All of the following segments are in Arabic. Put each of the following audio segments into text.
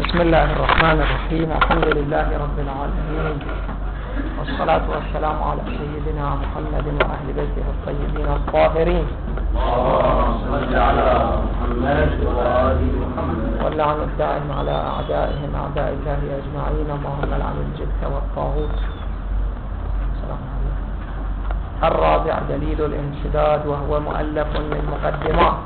بسم الله الرحمن الرحيم. الحمد لله رب العالمين، والصلاة والسلام على سيدنا محمد وأهل بيته الطيبين الطاهرين. اللهم صل على محمد وآل محمد. واللعن الدائم على أعدائهم أعداء الله أجمعين. اللهم لعن الجبت والطاغوت. السلام عليكم. الرابع دليل الانسداد، وهو مؤلف من مقدمات.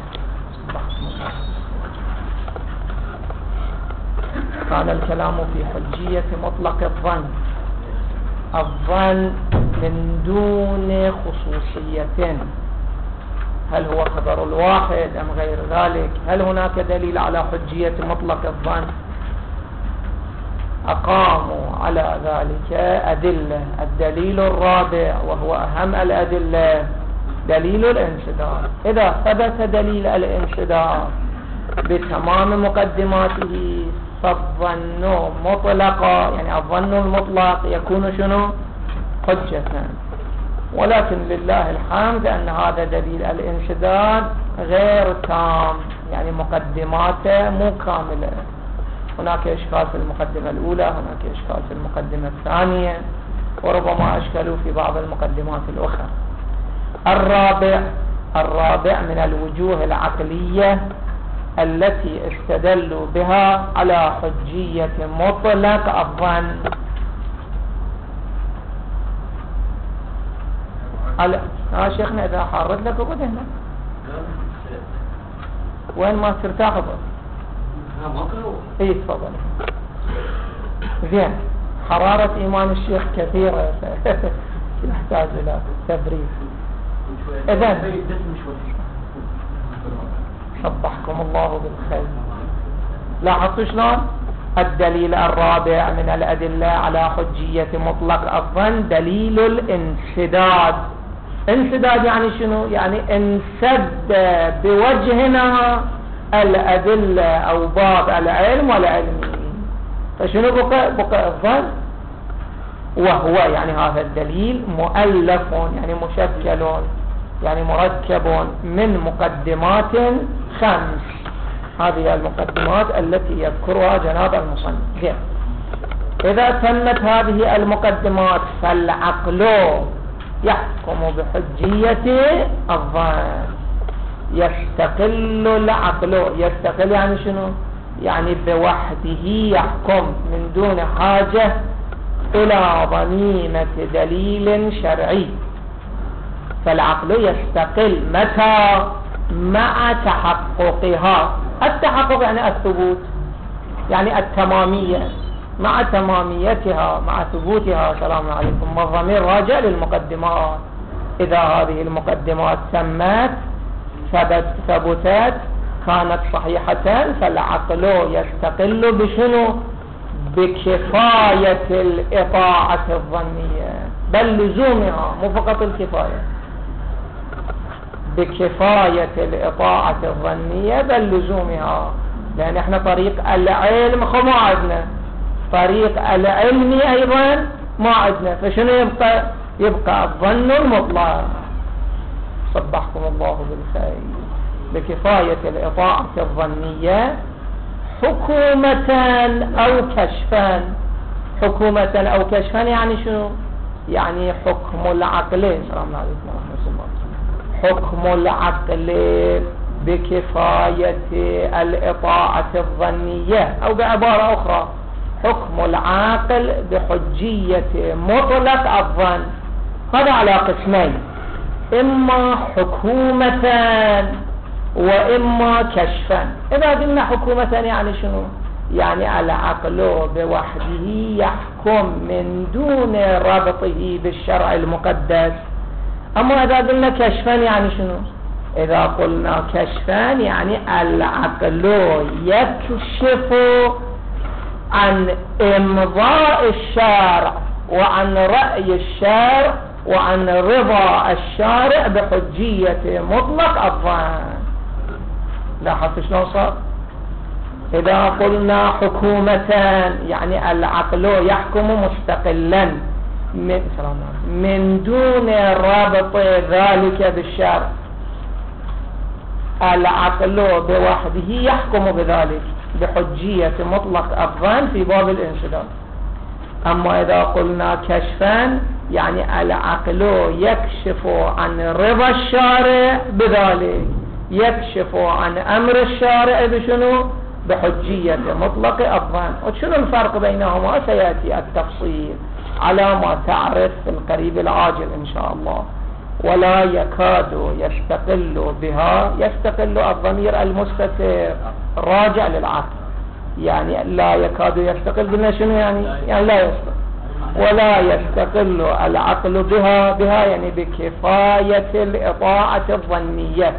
كان الكلام في حجية مطلق الظن من دون خصوصية. هل هو خبر الواحد أم غير ذلك؟ هل هناك دليل على حجية مطلق الظن؟ أقاموا على ذلك أدلة. الدليل الرابع وهو أهم الأدلة دليل الانسداد. إذا ثبت دليل الانسداد بتمام مقدماته فالظن مطلقا، يعني الظن المطلق يكون شنو؟ حجة. ولكن لله الحمد أن هذا دليل الانسداد غير تام، يعني مقدماته مو كاملة. هناك إشكال في المقدمة الأولى، هناك إشكال في المقدمة الثانية، وربما أشكلوا في بعض المقدمات الأخرى. الرابع من الوجوه العقلية التي استدلوا بها على حجية مطلق الظن. شيخنا إذا حارد لك وقد هنا وين ما ترتاح بس. ايه تفضل. زين، حرارة إيمان الشيخ كثيرة يحتاج إلى تبريد. إذن صبحكم الله بالخير. لاحظتوا شلون؟ الدليل الرابع من الأدلة على حجية مطلق الظن دليل الانسداد. انسداد يعني شنو؟ يعني انسد بوجهنا الأدلة أو باب العلم والعلمي. فشنو بقى الظن؟ وهو يعني هذا الدليل مؤلف، يعني مشكل، يعني مركب من مقدمات 5. هذه المقدمات التي يذكرها جناب المصنف. إذا تمت هذه المقدمات فالعقل يحكم بحجية الظن. يستقل العقل، يستقل يعني شنو؟ يعني بوحده يحكم من دون حاجة إلى ضميمة دليل شرعي. فالعقل يستقل متى؟ مع تحققها. التحقق يعني الثبوت، يعني التمامية، مع تماميتها، مع ثبوتها. السلام عليكم. والضمير راجع للمقدمات. إذا هذه المقدمات ثبتت كانت صحيحة، فالعقل يستقل بشنو؟ بكفاية الإطاعة الظنية، بل لزومها، مو فقط الكفاية، بكفاية الإطاعة الظنية بل لزومها. لأن احنا طريق العلم ما عندنا، طريق العلم أيضا ما عندنا. فشنو يبقى الظن المطلق. صبحكم الله بالخير. بكفاية الإطاعة الظنية حكومة أو كشفا. حكومة أو كشفا يعني شنو؟ يعني حكم العقل. السلام عليكم ورحمة الله. حكم العقل بكفاية الإطاعة الظنية، أو بعبارة أخرى حكم العاقل بحجية مطلق الظن. هذا على قسمين: إما حكومة وإما كشفا. إذا قلنا حكومة يعني شنو؟ يعني العقل بوحده يحكم من دون ربطه بالشرع المقدس. أما إذا قلنا كشفا يعني شنو؟ إذا قلنا كشفا يعني العقل يكشف عن إمضاء الشارع وعن رأي الشارع وعن رضا الشارع بحجية مطلق الظن. لاحظت شلون صار؟ إذا قلنا حكومة يعني العقل يحكم مستقلا من دون رابط ذلك بالشرع. العقل بوحده يحكم بذلك. بحجية مطلق الظن في باب الانسداد. أما إذا قلنا كشفا يعني العقل يكشف عن رضا الشارع بذلك، يكشف عن أمر الشارع بشنو؟ بحجية مطلق الظن. وشنو الفرق بينهما سيأتي التفصيل على ما تعرف في القريب العاجل إن شاء الله. ولا يكاد يستقل بها، يستقل الضمير المستتر راجع للعقل، يعني لا يكاد يستقل بنا شنو يعني لا يستقل. ولا يستقل العقل بها يعني بكفاية الإطاعة الظنية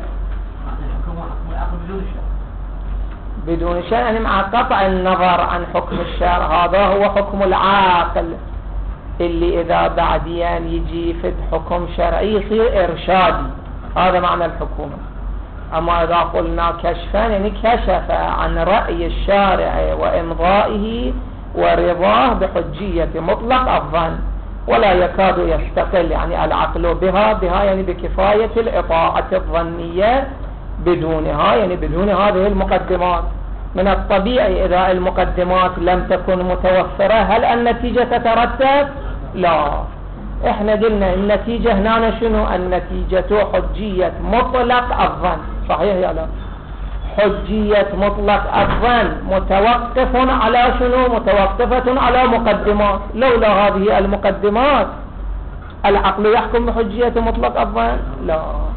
بدون شيء، يعني مع قطع النظر عن حكم الشرع. هذا هو حكم العاقل اللي إذا بعدين يجي فد حكم شرعي يصير إرشادي، هذا معنى الحكومة. أما إذا قلنا كشفا يعني كشف عن رأي الشارع وإمضائه ورضاه بحجية مطلق الظن. ولا يكاد يستقل يعني العقل بها يعني بكفاية الإطاعة الظنية بدونها، يعني بدون هذه المقدمات. من الطبيعي إذا المقدمات لم تكن متوفرة هل النتيجة تترتب؟ لا. احنا قلنا النتيجة هنا شنو؟ النتيجة حجية مطلق الظن، صحيح يا لا؟ حجية مطلق الظن متوقف على شنو؟ متوقفة على مقدمات. لولا هذه المقدمات العقل يحكم بحجية مطلق الظن؟ لا.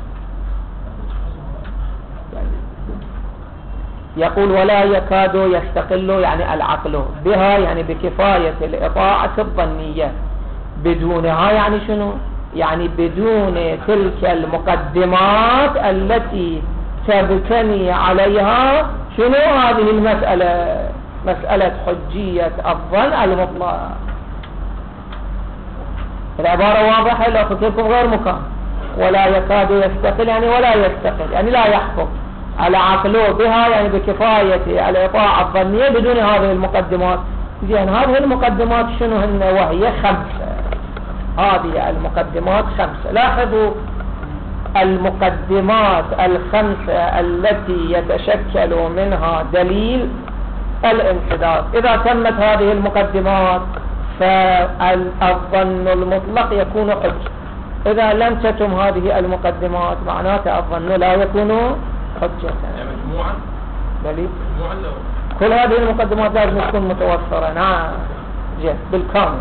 يقول ولا يكاد يستقل يعني العقل بها يعني بكفاية الإطاعة الظنية بدونها، يعني شنو؟ يعني بدون تلك المقدمات التي تبتني عليها شنو هذه المسألة؟ مسألة حجية الظن المطلق. العبارة واضحة؟ لو قلت لكم غير مكان. ولا يكاد يستقل يعني ولا يستقل يعني لا يحكم العقل بها يعني بكفاية الإطاعة الظنية بدون هذه المقدمات. زين هذه المقدمات شنو هن؟ وهي 5. هذه المقدمات 5. لاحظوا المقدمات 5 التي يتشكل منها دليل الانسداد. إذا تمت هذه المقدمات فالظن المطلق يكون حجة. إذا لم تتم هذه المقدمات معناته الظن لا يكون حجة. مجموعة دليل مجموعة كل هذه المقدمات لازم تكون متوفرة. نعم بالكامل.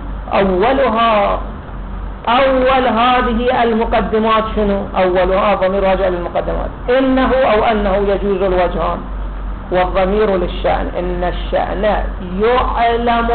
أول هذه المقدمات شنو؟ أولها ضمير راجع للمقدمات. إنه أو أنه يجوز الوجهان، والضمير للشأن. إن الشأن يعلم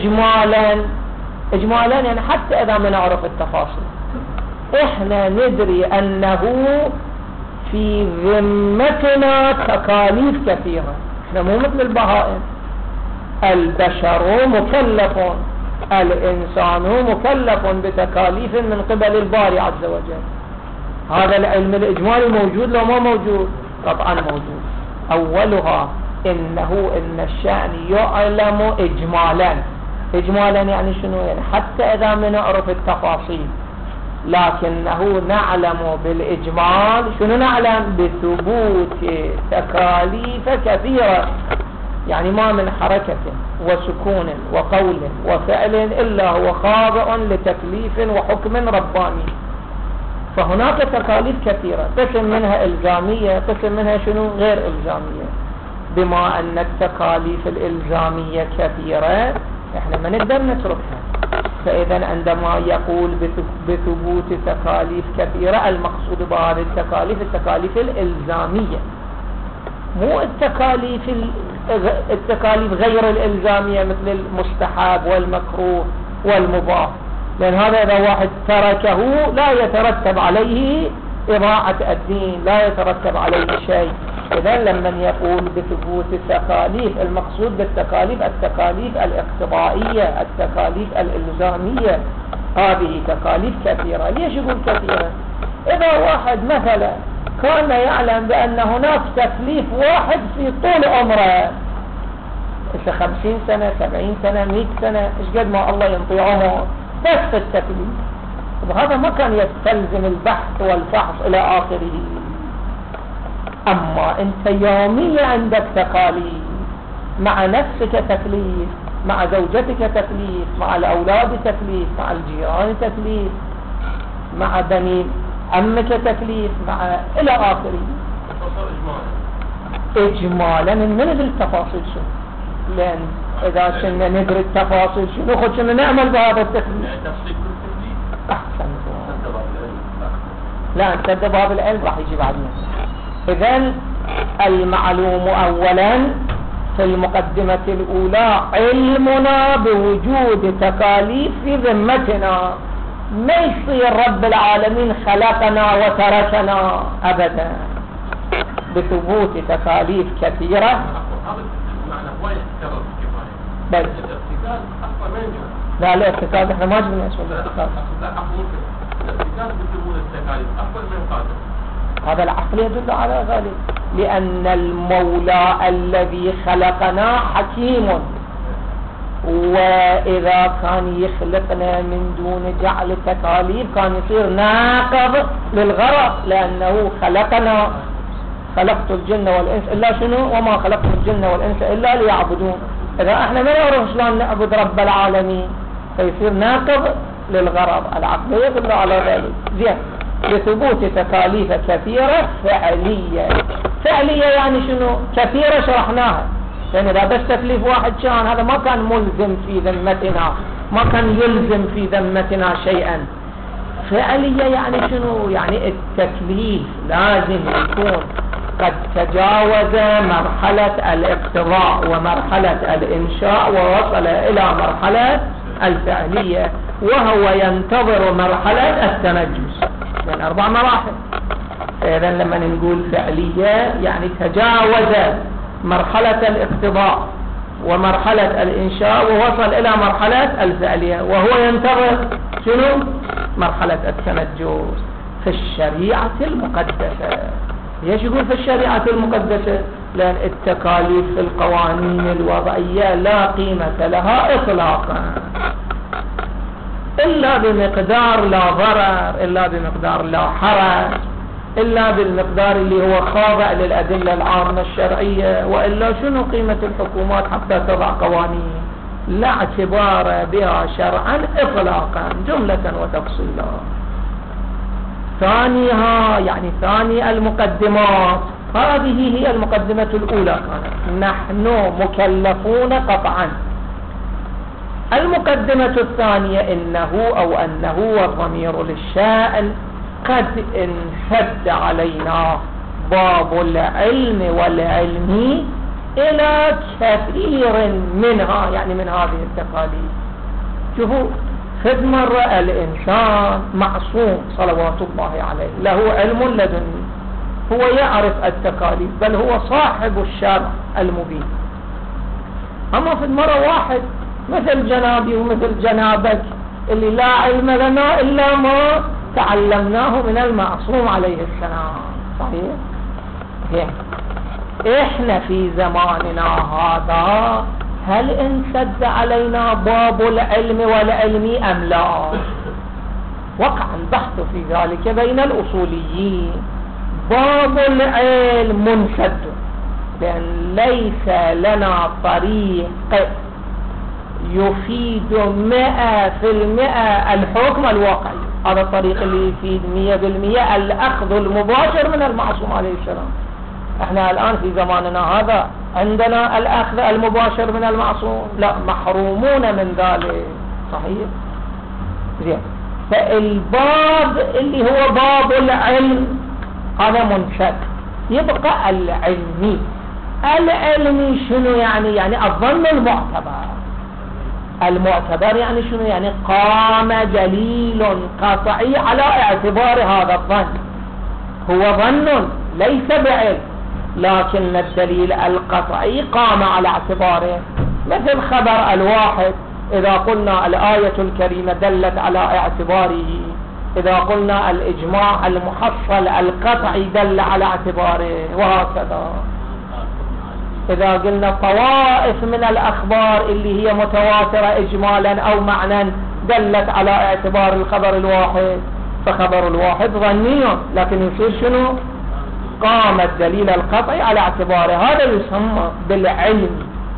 إجمالا يعني حتى إذا ما نعرف التفاصيل. إحنا ندري أنه في ذمتنا تكاليف كثيرة. إحنا مو مثل البهائم. البشر مكلف، الإنسان مكلف بتكاليف من قبل الباري عز وجل. هذا العلم الإجمالي موجود لو ما موجود؟ طبعا موجود. أولها إن الشأن يعلم إجمالا يعني شنو؟ يعني حتى إذا ما نعرف التفاصيل لكنه نعلم بالإجمال. شنو نعلم؟ بثبوت تكاليف كثيرة، يعني ما من حركة وسكون وقول وفعل إلا هو خاضع لتكليف وحكم رباني. فهناك تكاليف كثيرة، قسم منها إلزامية، قسم منها شنو؟ غير إلزامية. بما أن التكاليف الإلزامية كثيرة احنا ما نقدر نتركها. فإذا عندما يقول بثبوت تكاليف كثيرة المقصود بهذه التكاليف الإلزامية، مو التكاليف غير الإلزامية مثل المستحب والمكروه والمباح، لأن هذا إذا واحد تركه لا يترتب عليه إضاعة الدين، لا يترتب عليه شيء. إذن لما يقول بثبوت التكاليف المقصود بالتكاليف التكاليف الاقتضائية، التكاليف الإلزامية. هذه تكاليف كثيرة. ليش يقول كثيرة؟ إذا واحد مثلا كان يعلم بأن هناك تكليف واحد في طول عمره 50 سنة 70 سنة 100 سنة، إيش قد ما الله ينطي عمر بس التكليف، وهذا ما كان يستلزم البحث والفحص إلى آخره. أما أنت يوميا عندك تكاليف مع نفسك تكليف، مع زوجتك تكليف، مع الأولاد تكليف، مع الجيران تكليف، مع بني عمك تكليف، مع إلى آخره. إجمالا من التفاصيل شنو؟ لأن إذا كنا ندري التفاصيل شنو نخد شنو نعمل بهذا التكليف. أحسن. لا نسد باب العلم راح يجي بعدين. إذن المعلوم أولا في المقدمة الأولى علمنا بوجود تكاليف في ذمتنا. ما يصير رب العالمين خلقنا وتركنا أبدا، بثبوت تكاليف كثيرة. بس لا الارتكاز احنا ما جبنا اسم الارتكاز. هذا العقل يدل على ذلك، لأن المولى الذي خلقنا حكيم، وإذا كان يخلقنا من دون جعل تكاليف كان يصير ناقض للغرض، لأنه خلقنا، خلقت الجن والإنس إلا شنو؟ وما خلقت الجن والإنس إلا ليعبدون. إذا احنا ما نعرف شلون نعبد رب العالمين فيصير ناقض للغرض. العقل يدل على ذلك. زين، لثبوت تكاليف كثيرة فعلية. فعلية يعني شنو؟ كثيرة شرحناها، لأن إذا بس تكليف واحد كان هذا ما كان ملزم في ذمتنا، ما كان يلزم في ذمتنا شيئا. فعلية يعني شنو؟ يعني التكليف لازم يكون قد تجاوز مرحلة الاقتضاء ومرحلة الإنشاء ووصل إلى مرحلة الفعلية، وهو ينتظر مرحلة التنجس، من 4 مراحل. إذن لما نقول فعلية يعني تجاوز مرحلة الاقتضاء ومرحلة الإنشاء ووصل إلى مرحلة الفعلية، وهو ينتظر شنو؟ مرحلة التنجس في الشريعة المقدسة. ليش يقول في الشريعة المقدسة؟ لأن التكاليف في القوانين الوضعية لا قيمة لها إطلاقا إلا بمقدار لا ضرر، إلا بمقدار لا حرج، إلا بالمقدار اللي هو خاضع للأدلة العامة الشرعية. وإلا شنو قيمة الحكومات حتى تضع قوانين لا اعتبار بها شرعا إطلاقا جملة وتفصيلا. ثانيها يعني ثاني المقدمات، هذه هي المقدمة الأولى، كانت نحن مكلفون قطعا. المقدمة الثانية أنه والضمير للشأن قد انسد علينا باب العلم والعلم إلى كثير منها، يعني من هذه التكاليف. شوفوا، خذ مرة الإنسان معصوم صلوات الله عليه له علم لدني، هو يعرف التكاليف، بل هو صاحب الشرع المبين. أما في المرة واحد مثل جنابي ومثل جنابك اللي لا علم لنا إلا ما تعلمناه من المعصوم عليه السلام. صحيح؟ إحنا في زماننا هذا هل انسد علينا باب العلم والعلم أم لا؟ وقع البحث في ذلك بين الأصوليين. باب العلم منسد، لأن ليس لنا طريق يفيد 100% الحكم الواقعي. هذا الطريق اللي يفيد 100% الأخذ المباشر من المعصوم عليه السلام. احنا الآن في زماننا هذا عندنا الأخذ المباشر من المعصوم؟ لا، محرومون من ذلك. صحيح؟ زين، فالباب اللي هو باب العلم هذا منشد. يبقى العلمي. العلمي شنو يعني؟ يعني الظن المعتبر. المعتبر يعني شنو؟ يعني قام دليل قطعي على اعتبار هذا الظن. هو ظن ليس بعلم، لكن الدليل القطعي قام على اعتباره. مثل خبر الواحد، إذا قلنا الآية الكريمة دلت على اعتباره، إذا قلنا الإجماع المحصل القطعي دل على اعتباره، وهكذا. إذا قلنا طوائف من الأخبار اللي هي متواترة إجمالا أو معنى دلت على اعتبار الخبر الواحد، فخبر الواحد ظني، لكن يصير شنو؟ قام الدليل القطعي على اعتباره. هذا يسمى بالعلم.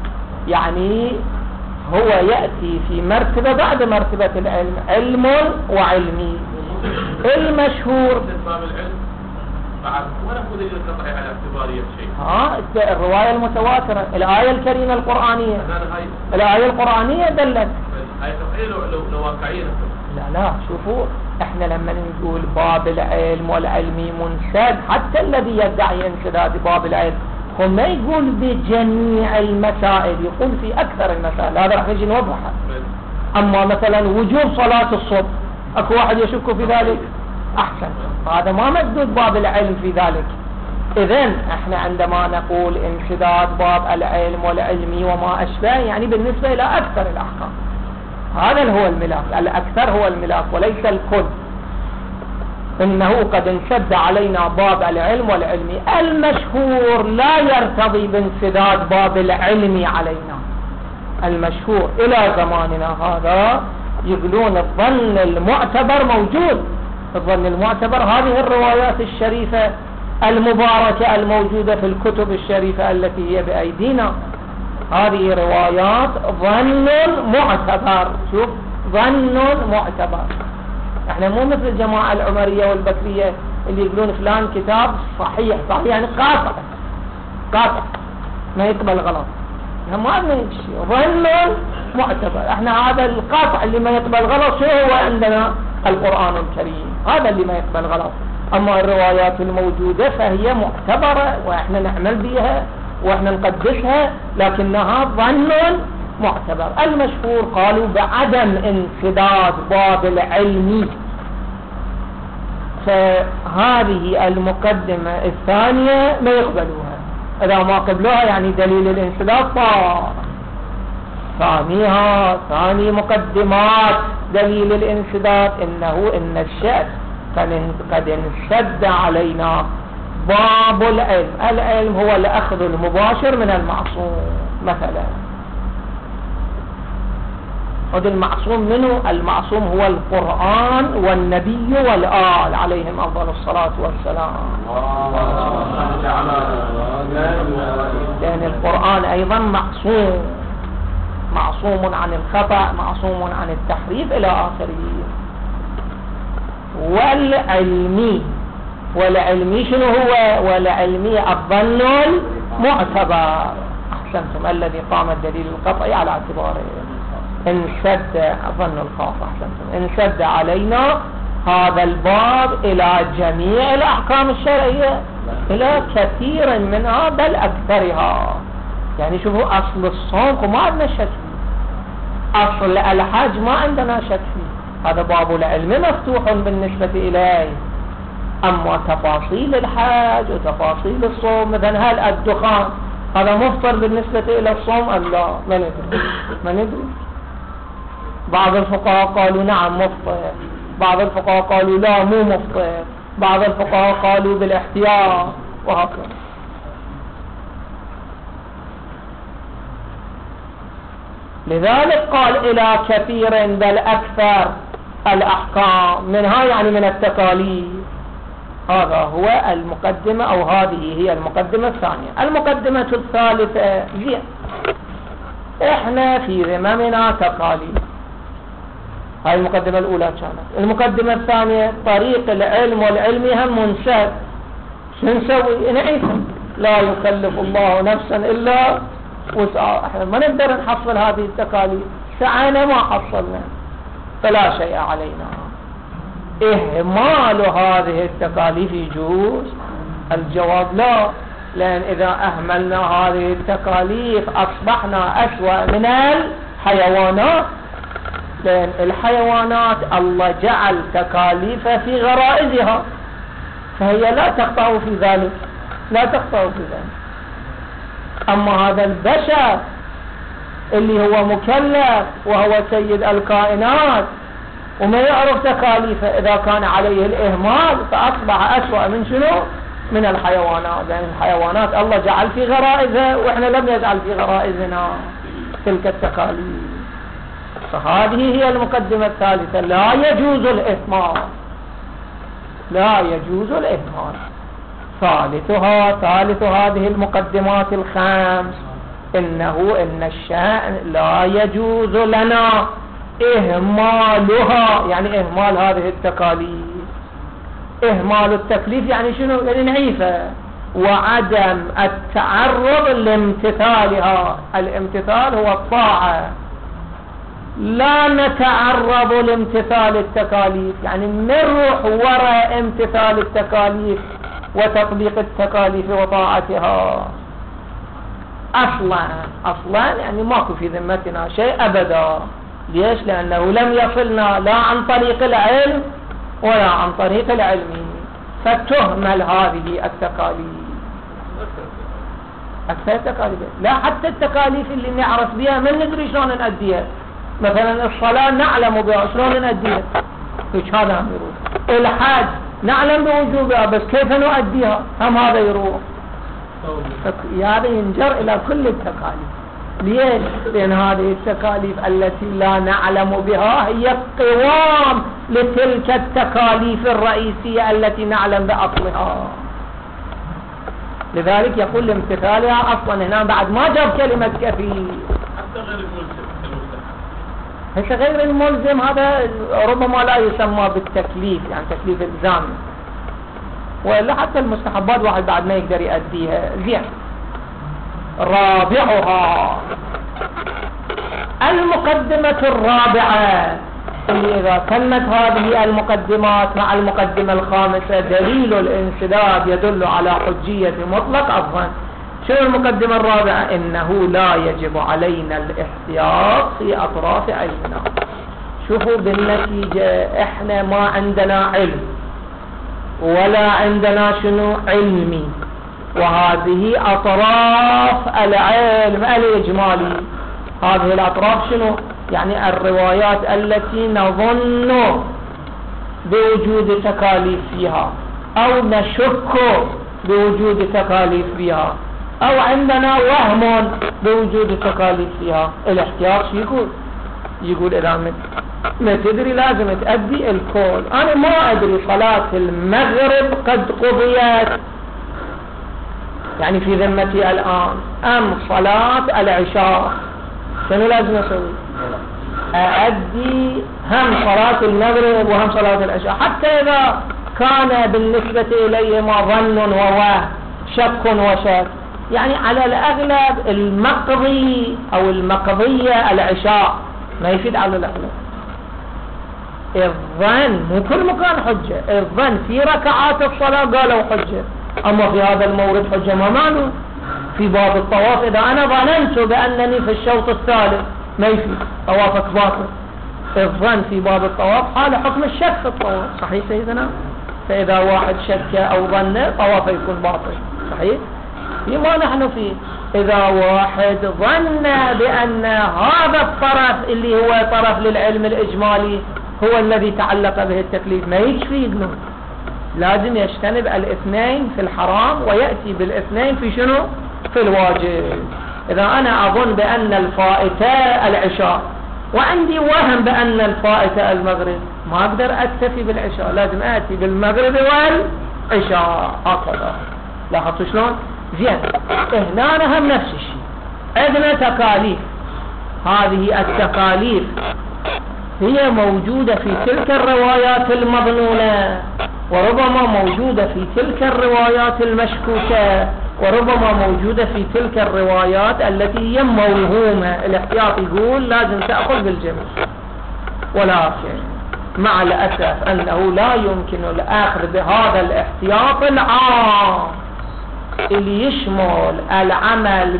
يعني هو يأتي في مرتبة بعد مرتبة العلم، علم وعلمي. المشهور باب العلم بعد ونأخذ القطعي على اعتبارية شيء. الرواية المتواترة، الآية الكريمة القرآنية، الآية القرآنية دلت. هاي تفعيل لو واقعية. لا شوفوا، احنا لما نقول باب العلم والعلمي منسد، حتى الذي يدعي انسداد باب العلم هو ما يقول بجميع المسائل، يقول في أكثر المسائل، هذا راح نجي نوضحها. أما مثلا وجوب صلاة الصبح، أكو واحد يشك في ذلك؟ أحسن، هذا ما مدود باب العلم في ذلك. إذن احنا عندما نقول انسداد باب العلم والعلمي وما أشبه، يعني بالنسبة إلى أكثر الأحكام، هذا هو الملاك، الأكثر هو الملاك وليس الكل. إنه قد انسد علينا باب العلم والعلمي. المشهور لا يرتضي بانسداد باب العلم علينا. المشهور إلى زماننا هذا يقولون الظن المعتبر موجود. الظن المعتبر هذه الروايات الشريفة المباركة الموجودة في الكتب الشريفة التي هي بأيدينا، هذه روايات ظن معتبر. شوف، ظن معتبر. احنا مو مثل الجماعة العمرية والبكرية اللي يقولون فلان كتاب صحيح يعني قاطع ما يقبل غلط. ما عندنا شيء، ظن معتبر. احنا هذا القاطع اللي ما يقبل غلط شو هو عندنا؟ القرآن الكريم، هذا اللي ما يقبل غلط. اما الروايات الموجودة فهي معتبرة واحنا نعمل بها واحنا نقدسها، لكنها ظن معتبر. المشهور قالوا بعدم انسداد باب العلم، فهذه المقدمة الثانية ما يقبلوها. إذا ما قبلوها يعني دليل الانسداد طار. ثاني مقدمات دليل الانسداد إن الشأن قد انسد علينا باب العلم. العلم هو الأخذ المباشر من المعصوم. مثلا هذا المعصوم منه، المعصوم هو القرآن والنبي والآل عليهم أفضل الصلاة والسلام. لأن القرآن أيضا معصوم عن الخطأ، معصوم عن التحريف إلى آخره. والعلمي شنو هو؟ والعلمي الظن المعتبر. أحسنتم، الذي قام الدليل القطعي على اعتباره. انسد ظن الخاص، أحسنتم، انسد علينا هذا الباب إلى جميع الأحكام الشرعية، إلى كثير منها بل أكثرها. يعني شوفوا، أصل الصوم ما عندنا شك فيه، أصل الحج ما عندنا شك فيه، هذا باب العلم مفتوح بالنسبة إليه. أما تفاصيل الحج وتفاصيل الصوم، مثلا هل الدخان هذا مفطر بالنسبة إلى الصوم أم لا؟ ما ندري. بعض الفقهاء قالوا نعم مفطر، بعض الفقهاء قالوا لا مو مفطر، بعض الفقهاء قالوا بالاحتياط، وهكذا. لذلك قال إلى كثير بل أكثر الأحكام منها، يعني من التكاليف. هذا هو المقدمة، أو هذه هي المقدمة الثانية. المقدمة الثالثة هي إحنا في ذممنا تكاليف. هاي المقدمة الأولى كانت. المقدمة الثانية طريق العلم والعلم هم منسد. شو نسوي؟ نعيش، لا يكلف الله نفسا إلا وسعها. احنا ما نقدر نحصل هذه التكاليف، سعينا ما حصلنا، فلا شيء علينا. إهمال هذه التكاليف يجوز؟ الجواب لا، لأن إذا أهملنا هذه التكاليف أصبحنا أسوأ من الحيوانات. لأن الحيوانات الله جعل تكاليف في غرائزها، فهي لا تخطأ في ذلك، لا تخطأ في ذلك. أما هذا البشر اللي هو مكلف وهو سيد الكائنات وما يعرف تكاليفه، إذا كان عليه الإهمال فأصبح أسوأ من شنو؟ من الحيوانات. لأن الحيوانات الله جعل في غرائزها وإحنا لم يجعل في غرائزنا تلك التكاليف. فهذه هي المقدمة الثالثة، لا يجوز الإهمال، لا يجوز الإهمال. ثالث هذه المقدمات الخمس إن الشأن لا يجوز لنا إهمالها، يعني إهمال هذه التكاليف. إهمال التكليف يعني شنو؟ يعني نعيفة، وعدم التعرض لامتثالها. الامتثال هو الطاعة، لا نتعرض لامتثال التكاليف، يعني نروح وراء امتثال التكاليف وتطبيق التكاليف وطاعتها. أصلا يعني ماكو في ذمتنا شيء أبدا. ليش؟ لأنه لم يصلنا لا عن طريق العلم ولا عن طريق العلم، فتهمل هذه التكاليف. أكثر التكاليف، لا حتى التكاليف اللي نعرف بها من ندري شلون نأديها. مثلا الصلاة نعلم بها شلون نأديها، هيك هذا هم يروح. الحج نعلم بوجوبها بس كيف نؤديها هم هذا يروح. هذا ينجر إلى كل التكاليف. ليش؟ لأن هذه التكاليف التي لا نعلم بها هي قوام لتلك التكاليف الرئيسية التي نعلم بأصلها. لذلك يقول لامتثالها أصلا هنا بعد ما جاب كلمة كفيل. حتى غير الملزم هذا ربما لا يسمى بالتكليف، يعني تكليف الزامي، وإلا حتى المستحبات واحد بعد ما يقدر يؤديها. زين. رابعها المقدمة الرابعة، اللي إذا تمت هذه المقدمات مع المقدمة الخامسة دليل الانسداد يدل على حجية مطلق الظن. شنو المقدمة الرابعة؟ إنه لا يجب علينا الاحتياط في أطراف علمنا. شوفوا بالنتيجة إحنا ما عندنا علم ولا عندنا شنو علمي، وهذه أطراف العلم الإجمالي. هذه الأطراف شنو؟ يعني الروايات التي نظن بوجود تكاليف فيها أو نشك بوجود تكاليف فيها أو عندنا وهم بوجود تكاليف فيها. الاحتياط شو يقول إذا ما تدري لازم تأدي الكل. أنا ما أدري صلاة المغرب قد قضيت، يعني في ذمتي الآن، أم صلاة العشاء، شنو لازم أسوي؟ أؤدي هم صلاة المغرب وهم صلاة العشاء، حتى إذا كان بالنسبة إليهما ظن ووهم، شك وشك. يعني على الأغلب المقضي أو المقضية العشاء ما يفيد على الأغلب. الظن مو كل مكان حجة، الظن في ركعات الصلاة قالوا حجة، أما في هذا المورد حجة ما معلوم. في باب الطواف إذا أنا ظننت بأنني في الشوط الثالث ما يفيد، طوافك باطل. الظن في باب الطواف حال حكم الشك في الطواف. صحيح سيدنا؟ فإذا واحد شك أو ظن طوافه يكون باطل. صحيح؟ فيما نحن فيه إذا واحد ظن بأن هذا الطرف اللي هو طرف للعلم الإجمالي هو الذي تعلق به التكليف ما يكفي، لازم يجتنب الاثنين في الحرام ويأتي بالاثنين في شنو؟ في الواجب. إذا أنا أظن بأن الفائتة العشاء وعندي وهم بأن الفائتة المغرب، ما أقدر أكتفي بالعشاء، لازم أتي بالمغرب والعشاء. هكذا لاحظتوا شلون؟ زين. هنا هم نفس الشيء، عندنا تكاليف. هذه التكاليف هي موجودة في تلك الروايات المظنونة، وربما موجودة في تلك الروايات المشكوكة، وربما موجودة في تلك الروايات التي هي موهومة. الاحتياط يقول لازم تأخذ بالجميع، ولكن مع الأسف أنه لا يمكن الأخذ بهذا الاحتياط العام اللي يشمل العمل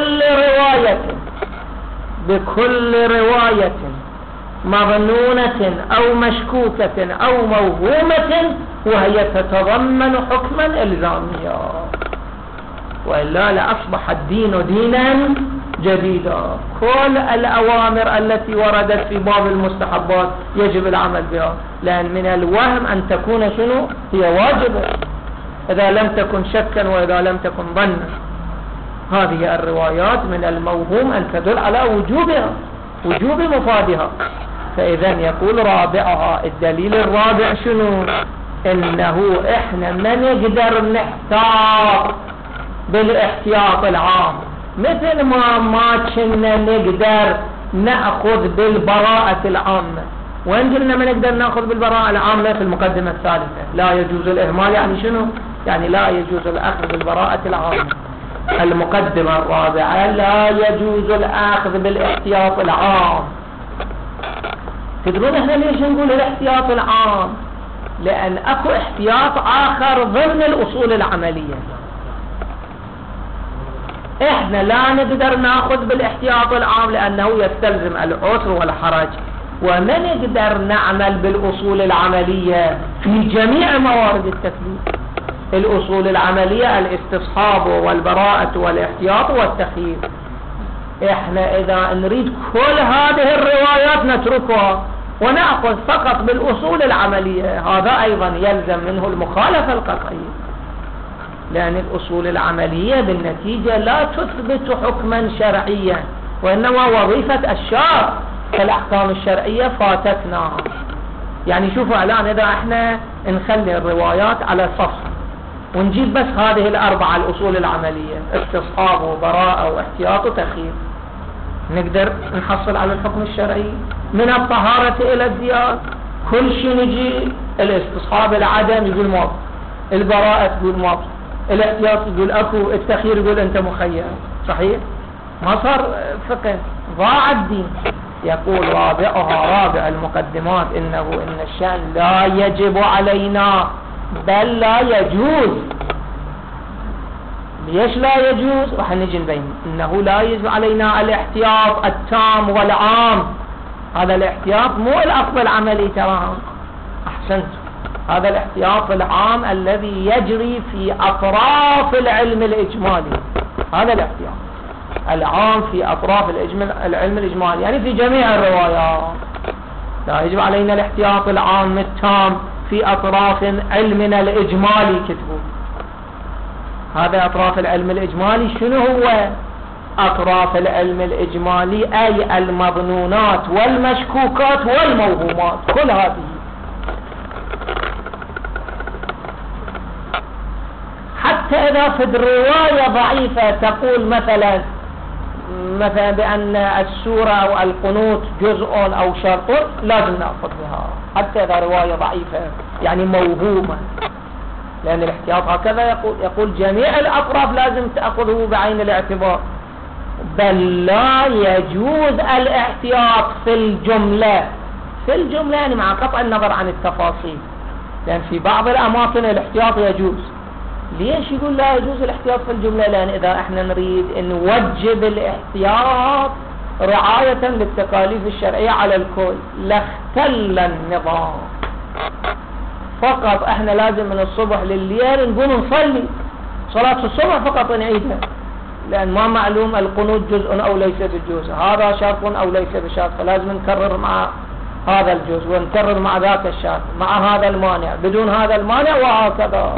بكل رواية مظنونة أو مشكوكة أو موهومة وهي تتضمن حكما إلزاميا، وإلا لأصبح الدين دينا جديدا. كل الأوامر التي وردت في باب المستحبات يجب العمل بها، لأن من الوهم أن تكون شنو؟ هي واجبة إذا لم تكن شكا وإذا لم تكن ظنا. هذه الروايات من الموهوم أن تدل على وجوب مفادها. فإذا يقول رابعها، الدليل الرابع شنو؟ إنه إحنا ما نقدر نحتاط بالاحتياط العام مثل ما كنا نقدر نأخذ بالبراءة العامة. وين قلنا ما نقدر نأخذ بالبراءة العامة؟ في المقدمة الثالثة. لا يجوز الإهمال يعني شنو؟ يعني لا يجوز الأخذ بالبراءة العامة. المقدمة الرابعة لا يجوز الأخذ بالاحتياط العام. تدرون احنا ليش نقول الاحتياط العام؟ لأن اكو احتياط آخر ضمن الأصول العملية. احنا لا نقدر ناخذ بالاحتياط العام لأنه يستلزم العسر والحرج، وما نقدر نعمل بالأصول العملية في جميع موارد التكليف. الأصول العملية الاستصحاب والبراءة والاحتياط والتخيير. احنا اذا نريد كل هذه الروايات نتركها ونأخذ فقط بالأصول العملية، هذا ايضا يلزم منه المخالفة القطعية، لأن الأصول العملية بالنتيجة لا تثبت حكما شرعيا، وإنما وظيفة الشارع. فالأحكام الشرعية فاتتنا. يعني شوفوا الآن إذا احنا نخلي الروايات على صفحة ونجيب بس هذه الأربعة الأصول العملية، استصحاب وبراءة واحتياط وتخيير، نقدر نحصل على الحكم الشرعي من الطهارة إلى الديار. كل شيء نجي الاستصحاب العدم يقول موضع، البراءة تقول موضع، الاحتياط يقول أكو، التخيير يقول أنت مخير. صحيح؟ ما صار فقه، ضاع الدين. يقول رابع المقدمات إن الشأن لا يجب علينا بل لا يجوز. ليش لا يجوز؟ راح نجي نبين انه لا يجب علينا الاحتياط التام والعام. هذا الاحتياط مو الأصل العملي تراهم، احسنت، هذا الاحتياط العام الذي يجري في اطراف العلم الاجمالي. هذا الاحتياط العام في اطراف العلم الاجمالي، يعني في جميع الروايات. لا يجب علينا الاحتياط العام التام في أطراف علمنا الإجمالي. كتبوا هذا أطراف العلم الإجمالي. شنو هو أطراف العلم الإجمالي؟ أي المظنونات والمشكوكات والموهومات، كل هذه. حتى إذا في الرواية ضعيفة تقول مثلا بأن السورة أو القنوت جزء أو شرط، لازم نأخذ بها حتى إذا رواية ضعيفة يعني موهومة، لأن الاحتياط هكذا يقول جميع الأطراف لازم تأخذه بعين الاعتبار. بل لا يجوز الاحتياط في الجملة. في الجملة يعني مع قطع النظر عن التفاصيل، لأن في بعض الأماكن الاحتياط يجوز. ليش يقول لا يجوز الاحتياط في الجملة؟ لأن إذا احنا نريد أن نوجب الاحتياط رعاية للتكاليف الشرعية على الكل لاختل النظام. فقط احنا لازم من الصبح للليل نقوم نصلي صلاة الصبح فقط نعيدها، لأن ما معلوم القنوت جزء أو ليس بجزء، هذا شرط أو ليس بشرط، فلازم نكرر مع هذا الجزء ونكرر مع ذاك الشرط مع هذا المانع بدون هذا المانع، وهكذا.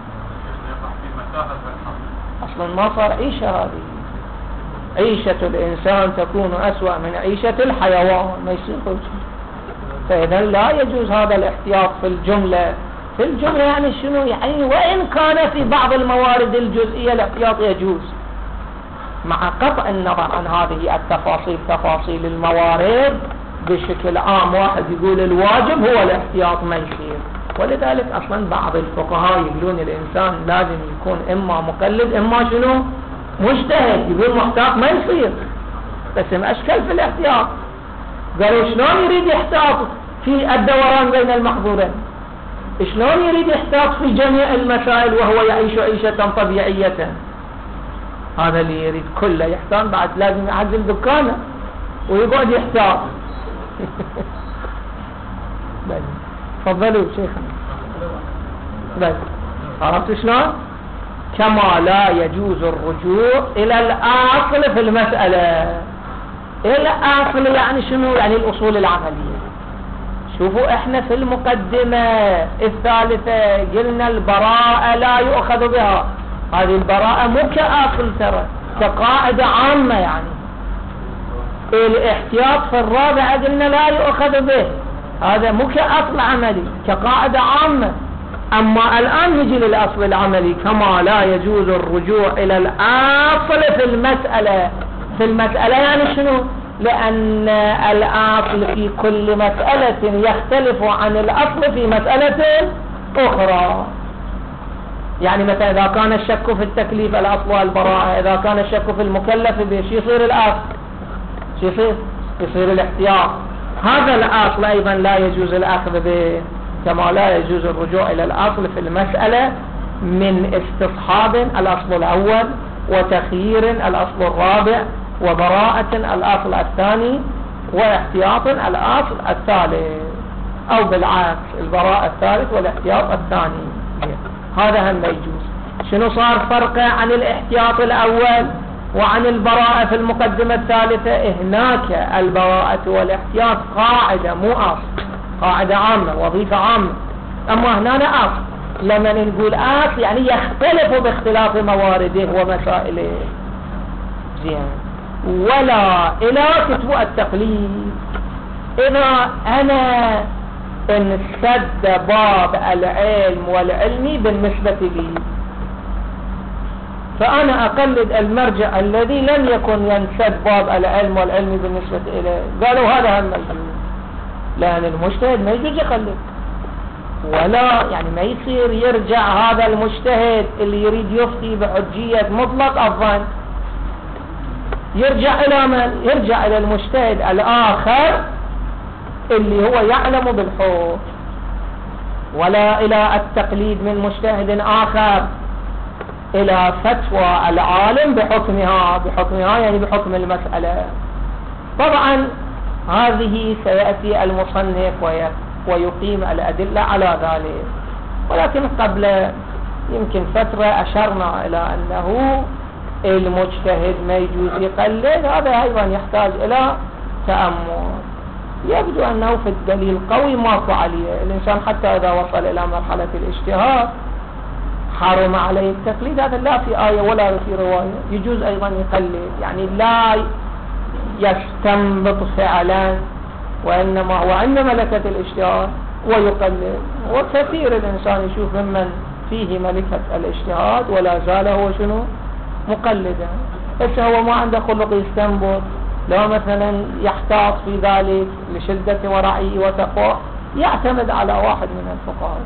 أصلا ما صار عيشة. هذه عيشة الإنسان تكون أسوأ من عيشة الحيوان، ما يصير. فإذا لا يجوز هذا الاحتياط في الجملة. في الجملة يعني شنو؟ يعني وإن كان في بعض الموارد الجزئية الاحتياط يجوز مع قطع النظر عن هذه التفاصيل، تفاصيل الموارد بشكل عام. واحد يقول الواجب هو الاحتياط ما يصير. ولذلك أصلا بعض الفقهاء يقولون الإنسان لازم يكون إما مقلد إما شنو؟ مجتهد. يقول محتاط ما يصير، بس أشكال في الاحتياط. قالوا شلون يريد يحتاط في الدوران بين المحظورين؟ شلون يريد يحتاط في جميع المسائل وهو يعيش عيشة طبيعية؟ هذا اللي يريد كله يحتاط بعد لازم يعزل دكانه ويقعد يحتاط. تفضلوا شيخنا. بس عرفت شلون؟ كما لا يجوز الرجوع إلى الأصل في المسألة. الأصل يعني شنو؟ يعني الأصول العملية. شوفوا احنا في المقدمة الثالثة قلنا البراءة لا يؤخذ بها. هذه البراءة مو كأصل ترى، كقاعدة عامة. يعني الاحتياط في الرابعة قلنا لا يؤخذ به، هذا مو كأصل عملي، كقاعدة عامة. أما الآن نجي للأصل العملي، كما لا يجوز الرجوع إلى الأصل في المسألة. في المسألة يعني شنو؟ لأن الأصل في كل مسألة يختلف عن الأصل في مسألة أخرى. يعني مثلا إذا كان الشك في التكليف الأصل البراءة، إذا كان الشك في المكلف بيش يصير الأصل، يصير الاحتياط. هذا الأصل أيضا لا يجوز الأخذ به، كما لا يجوز الرجوع إلى الأصل في المسألة من استصحاب الأصل الأول، وتخيير الأصل الرابع، وبراءة الأصل الثاني، واحتياط الأصل الثالث، أو بالعكس البراءة الثالث والاحتياط الثاني. هذا هم يجوز. شنو صار فرقه عن الاحتياط الأول وعن البراءة في المقدمة الثالثة؟ هناك البراءة والاحتياط قاعدة مو أصل، قاعدة عامة، وظيفة عامة. أما هنا أصل، لما نقول أصل يعني يختلف باختلاف موارده ومسائله. زين. ولا إلى كتب التقليد. إذا أنا انسد باب العلم والعلم بالنسبة لي، فأنا أقلد المرجع الذي لم يكن ينسد باب العلم والعلم بالنسبة إليه. قالوا هذا هم يجوز، لأن المجتهد ما يجوز يقلد، ولا يعني ما يصير يرجع هذا المجتهد اللي يريد يفتي بحجية مطلق الظن، يرجع إلى من؟ يرجع إلى المجتهد الآخر اللي هو يعلم بالحكم، ولا إلى التقليد من مجتهد آخر إلى فتوى العالم بحكمها يعني بحكم المسألة. طبعا هذه سيأتي المصنف ويقيم الأدلة على ذلك، ولكن قبل يمكن فترة أشرنا إلى أنه المجتهد ما يجوز يقلد. هذا أيضا يحتاج إلى تأمل. يبدو أنه في الدليل قوي ماكو عليه الإنسان، حتى إذا وصل إلى مرحلة الاجتهاد حرم عليه التقليد. هذا لا في آية ولا في رواية. يجوز أيضا يقلد، يعني لا يستنبط فعلا، وإنما هو عند ملكة الاجتهاد ويقلد. وكثير الإنسان يشوف ممن فيه ملكة الاجتهاد ولا زال هو شنو؟ مقلدا. بس هو ما عنده خلق يستنبط، لو مثلا يحتاط في ذلك لشدة ورعيه وتقوى يعتمد على واحد من الفقهاء.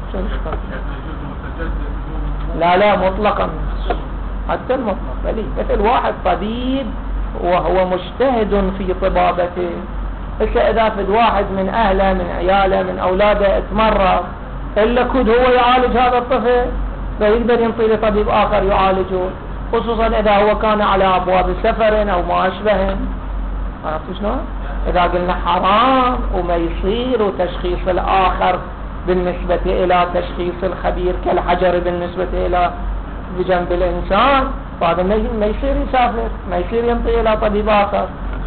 لا مطلقا، حتى المطلق بلي مثل واحد طبيب وهو مجتهد في طبابته، إذا فد واحد من أهله من عياله من أولاده اتمرض، إلا كود هو يعالج هذا الطفل فيقدر ينطي لطبيب آخر يعالجه، خصوصا إذا هو كان على أبواب سفر أو ما أشبه. عرفت شلون؟ إذا قلنا حرام وما يصير، وتشخيص الآخر بالنسبة إلى تشخيص الخبير كالحجر بالنسبة إلى بجنب الإنسان، فهذا ما يصير يسافر، ما يصير ينطي إلى طبيب آخر.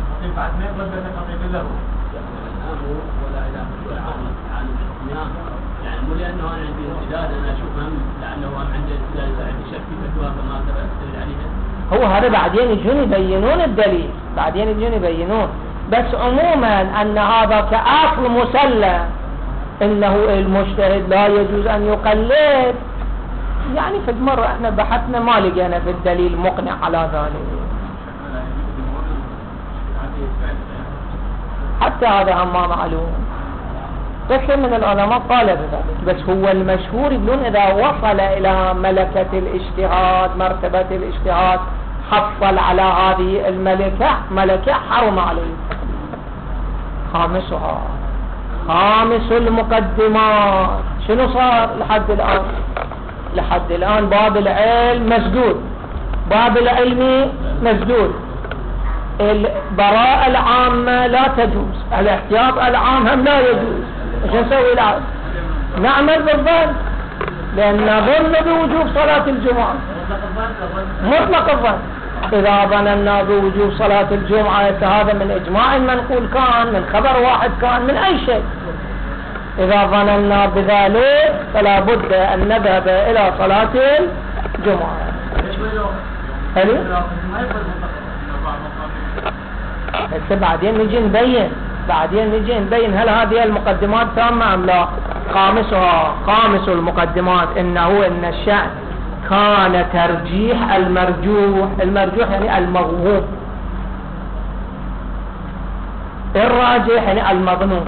يعني مو لأنه أنا عندي امتداد أنا أشوف هم لأنه عنده امتداد عندي شك في فتوى فما أستدل عليها. هو هذا بعدين يجون يبينون الدليل، بعدين يجون يبينون. بس عموما أن هذا كأصل مسلم إنه المجتهد لا يجوز أن يقلد، يعني في المرة احنا بحثنا ما لقينا في الدليل مقنع على ذلك. حتى هذا ما معلوم، كثير من العلماء قال بذلك. بس هو المشهور يقولون إذا وصل إلى ملكة الاجتهاد مرتبة الاجتهاد حصل على هذه ملكة حرم عليه. خامسها خامس المقدمات. شنو صار لحد الآن؟ لحد الآن باب العلم مسدود، باب العلم مسدود، البراءة العامة لا تجوز، الاحتياط العام هم لا يجوز. ايش نسوي الآن؟ نعمل بالظن، لأن نظن بوجوب صلاة الجمعة مطلق الظن. إذا ظننا بوجوب صلاة الجمعة هذا من إجماع منقول كان، من خبر واحد كان، من أي شيء. إذا ظننا بذلك فلا بد أن نذهب إلى صلاة الجمعة. حلو؟ بس بعدين نجي نبين هل هذه المقدمات تامة أم لا. خامس المقدمات إن الشأن كان ترجيح المرجوح يعني الموهوم، الراجح يعني المظنون.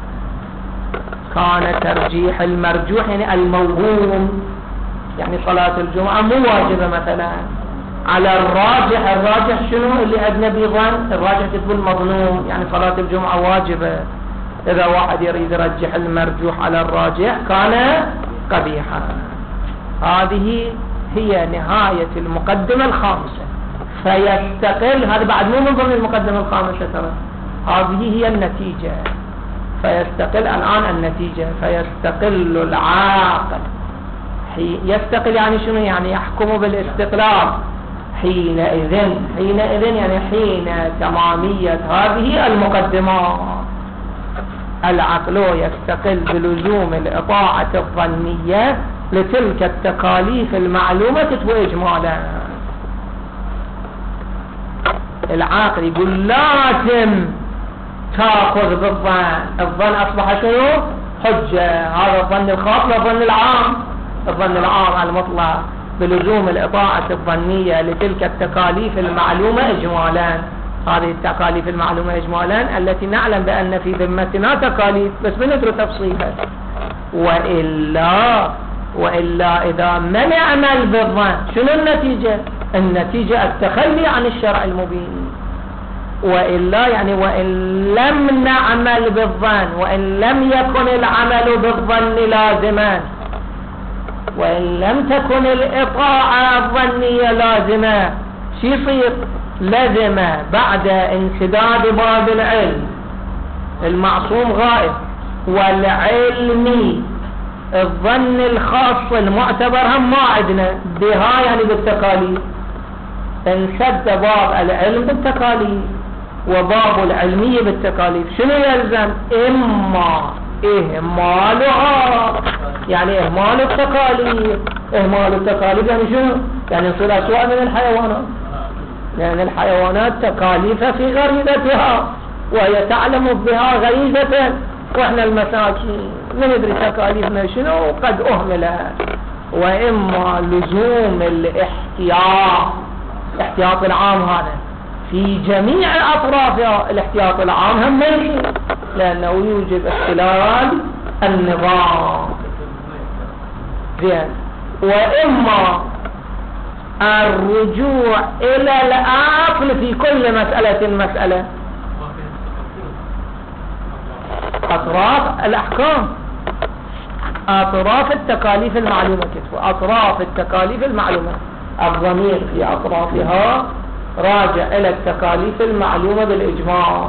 كان ترجيح المرجوح يعني الموهوم، يعني صلاة الجمعة مو واجبة مثلا على الراجح شنو اللي عندنا بظن؟ الراجح تقول المظنون، يعني صلاة الجمعة واجبة. إذا واحد يريد يرجح المرجوح على الراجح كان قبيحا. هذه هي نهاية المقدمة الخامسة. فيستقل، هذا بعد مو من ضمن المقدمة الخامسة ترى، هذه هي النتيجة. فيستقل الآن النتيجة، فيستقل العاقل. يستقل يعني شنو؟ يعني يحكم بالاستقلال. حينئذ يعني حين تمامية هذه المقدمات العقل يستقل بلزوم الإطاعة الظنية لتلك التكاليف المعلومة وإجمالا. العاقل يقول لازم تأخذ بالظن، الظن أصبح شنو؟ حجة. هذا الظن الخاص والظن العام. الظن العام المطلق بلزوم الإطاعة الظنية لتلك التكاليف المعلومة إجمالا. هذه التكاليف المعلومة إجمالا التي نعلم بأن في ذمتنا تكاليف بس بندرس تفصيلها. وإلا إذا ما نعمل بالظن شنو النتيجة؟ النتيجة التخلي عن الشرع المبين. وإلا يعني وإن لم نعمل بالظن، وإن لم يكن العمل بالظن لازما، وإن لم تكن الإطاعة الظنية لازمة، شو يصير؟ لازم بعد انسداد باب العلم المعصوم غائب، والعلمي الظن الخاص المعتبر هم ما عندنا بها، يعني بالتكاليف. انسد باب العلم بالتكاليف وباب العلمي بالتكاليف، شنو يلزم؟ إما إهمالها، يعني إهمال التكاليف. إهمال التكاليف يعني شنو؟ يعني نصير أسوأ من الحيوانات، لأن الحيوانات تكاليفها في غريزتها وهي تعلم بها غريزة، وإحنا المساكين من ندري تكاليفنا شنو وقد أهملها. وإما لزوم الاحتياط العام هذا في جميع أطرافها. الاحتياط العام هم يصير لأنه يوجب اختلال النظام. زين. وإما الرجوع إلى الأصل في كل مسألة أطراف الأحكام، أطراف التكاليف المعلومة، أطراف التكاليف المعلومة الضمير في أطرافها راجع إلى التكاليف المعلومة بالإجماع.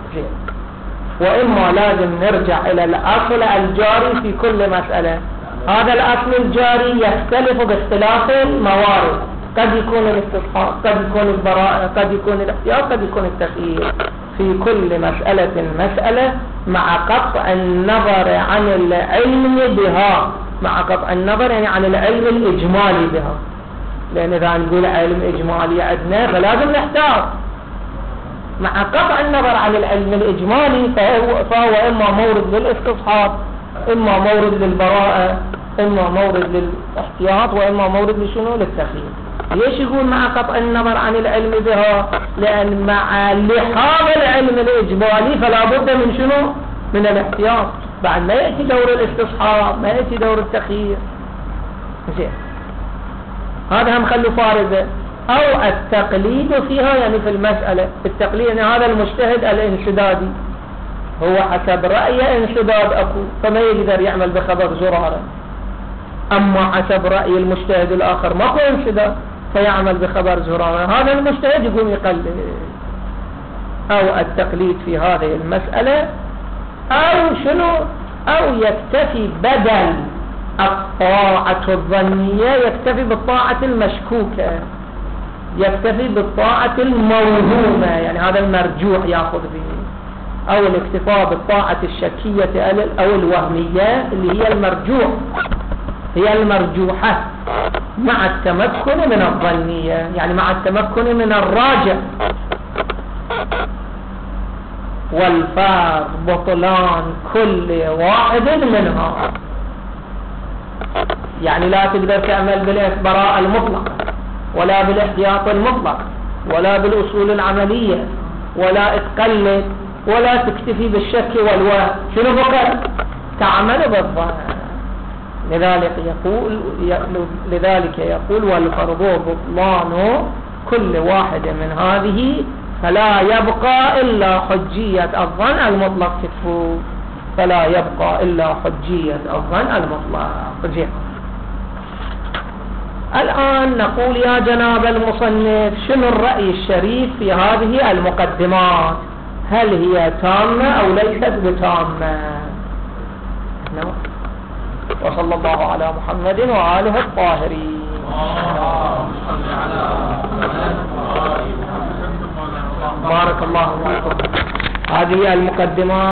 وإما لازم نرجع إلى الأصل الجاري في كل مسألة. هذا الأصل الجاري يختلف باختلاف الموارد، قد يكون الاستصحاب، قد يكون البراءة، قد يكون الاحتياط، قد يكون التخيير في كل مسألة مع قطع النظر عن العلم بها. مع قطع النظر يعني عن العلم الإجمالي بها، لأن إذا نقول علم إجمالي عندنا فلازم نحتاط. مع قطع النظر عن العلم الإجمالي فهو إما مورد للاستصحاب، إما مورد للبراءة، إما مورد للاحتياط، وإما مورد لشنو؟ للتخيير. ليش يقول مع قطع النظر عن العلم بها؟ لأن مع لحاظ العلم الإجمالي فلا بد من شنو؟ من الاحتياط. بعد ما يأتي دور الاستصحاب، ما يأتي دور التخيير. زين، هذا هم خلوا فارغة. أو التقليد فيها، يعني في المسألة التقليد يعني هذا المجتهد الانسدادي هو حسب رأيه انسداد أكو، فما يقدر يعمل بخبر زرارة. أما حسب رأي المجتهد الآخر ما هو انسداد فيعمل بخبر زرارة، هذا المجتهد يقوم يقلد. أو التقليد في هذه المسألة، أو شنو؟ أو يكتفي بدل الطاعة الظنية يكتفي بالطاعة المشكوكة، يكتفي بالطاعة الموهومة، يعني هذا المرجوح يأخذ به. أو الاكتفاء بالطاعة الشكية أو الوهمية اللي هي المرجوح، هي المرجوحة مع التمكن من الظنية، يعني مع التمكن من الراجع. والفرض بطلان كل واحد منها. يعني لا تقدر تعمل بالبراءة المطلقة ولا بالاحتياط المطلق ولا بالأصول العملية ولا تقلد ولا تكتفي بالشك والوهم. شنو بقى؟ تعمل بالظن. لذلك يقول والفرض بطلان كل واحد من هذه فلا يبقى إلا حجية الظن المطلق. تكفو فلا يبقى إلا حجية الظن المطلق. الآن نقول يا جناب المصنف شنو الرأي الشريف في هذه المقدمات؟ هل هي تامة أو ليست بتامة؟ وصلى الله على محمد وآله الطاهرين. بارك الله فيكم. هذه المقدمات